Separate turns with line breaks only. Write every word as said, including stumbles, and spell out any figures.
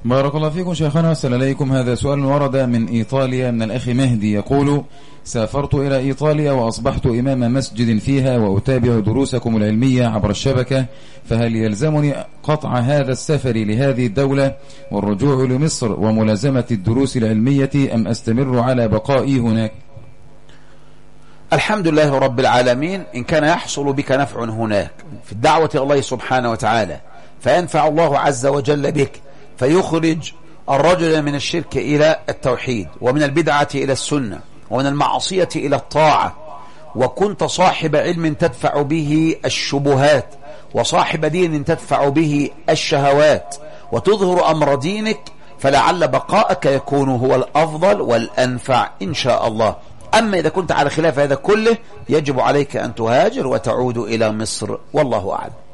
بارك الله فيكم شيخنا والسلام عليكم. هذا سؤال ورد من إيطاليا من الأخ مهدي يقول: سافرت إلى إيطاليا وأصبحت إمام مسجد فيها وأتابع دروسكم العلمية عبر الشبكة، فهل يلزمني قطع هذا السفر لهذه الدولة والرجوع لمصر وملازمة الدروس العلمية أم أستمر على بقائي هناك؟
الحمد لله رب العالمين. إن كان يحصل بك نفع هناك في الدعوة إلى الله سبحانه وتعالى فينفع الله عز وجل بك فيخرج الرجل من الشرك إلى التوحيد، ومن البدعة إلى السنة، ومن المعصية إلى الطاعة، وكنت صاحب علم تدفع به الشبهات، وصاحب دين تدفع به الشهوات، وتظهر أمر دينك، فلعل بقاءك يكون هو الأفضل والأنفع إن شاء الله. أما إذا كنت على خلاف هذا كله يجب عليك أن تهاجر وتعود إلى مصر، والله أعلم.